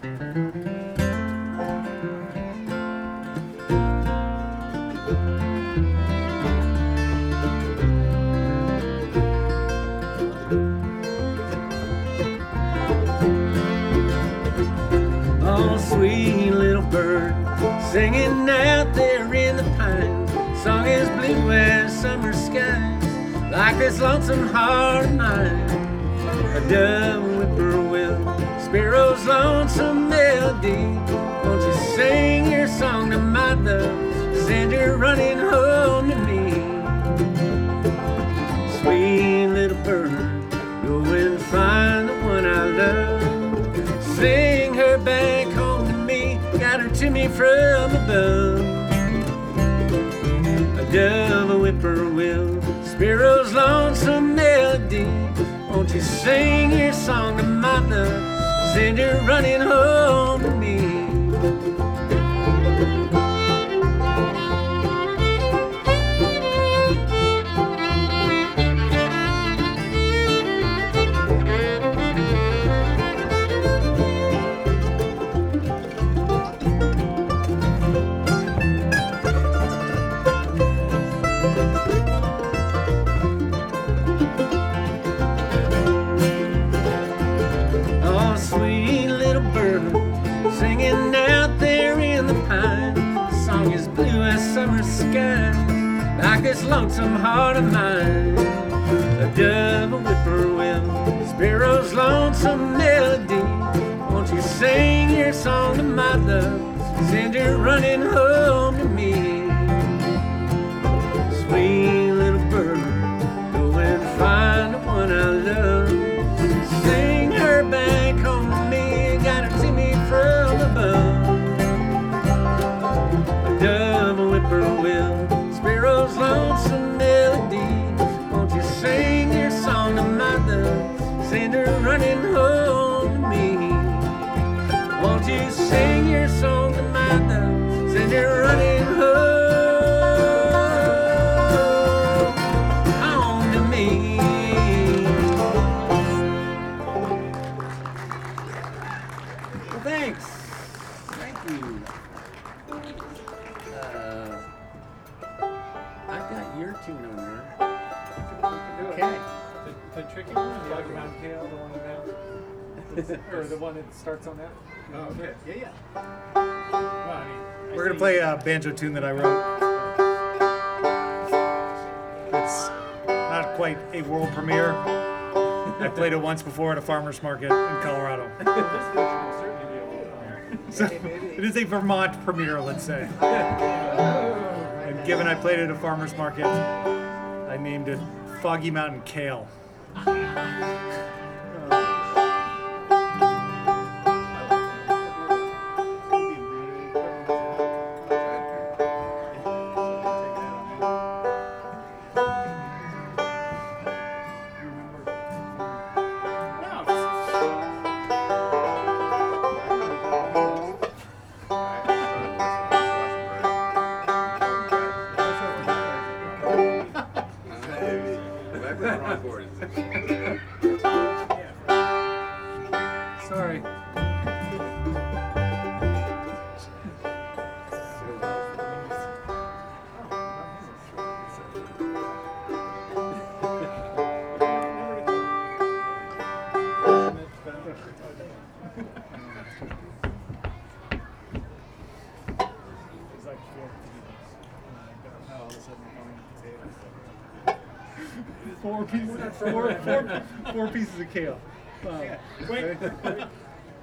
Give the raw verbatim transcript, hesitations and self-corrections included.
Oh, sweet little bird, singing out there in the pines. Song as blue as summer skies, like this lonesome heart of mine. A dove whippoorwill, sparrow's lonesome melody. Won't you sing your song to my love, send her running home to me. Sweet little bird, go and find the one I love. Sing her back home to me, got her to me from above. A dove, a whippoorwill, sparrow's lonesome melody. Won't you sing your song to my love, send her running home to me. Singing out there in the pines, the song is blue as summer skies, like this lonesome heart of mine. A dove, a whippoorwill, sparrow's lonesome melody. Won't you sing your song to my love, send her running home to me. Sweet little bird, go and find the one I love. Sing her back home to me, got her to me from above. A dove, a whippoorwill, sparrow's lonesome melody. Won't you sing your song to my love, send her running home to me. Won't you sing your song to my love, send her running home. Thanks. Thank you. Uh, I've got your tune on there. Okay. The, the tricky one, the Rocky Mountain Kale, the one that, or the one that starts on that. Oh, okay. Yeah, yeah. Well, I mean, We're gonna play a banjo tune that I wrote. It's not quite a world premiere. I played it once before at a farmer's market in Colorado. So it is a Vermont premiere, let's say. And given I played at a farmer's market, I named it Foggy Mountain Kale. Sorry. Four pieces, four, four, four pieces of kale. Wow. Wait, wait.